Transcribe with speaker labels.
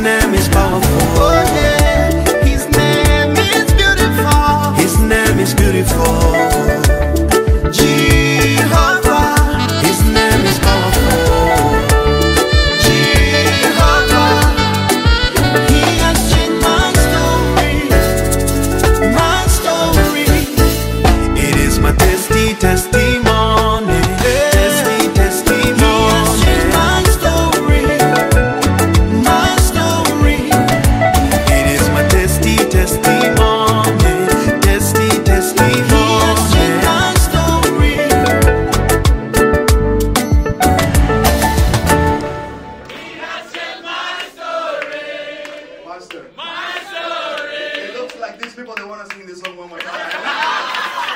Speaker 1: name is powerful.
Speaker 2: Oh yeah, His name is beautiful.
Speaker 1: His name is beautiful.
Speaker 2: Jehovah,
Speaker 1: His name is powerful.
Speaker 2: Jehovah, He has changed my story.
Speaker 1: It is my testimony.
Speaker 3: My story. It looks like these people, they want to sing this song one more time.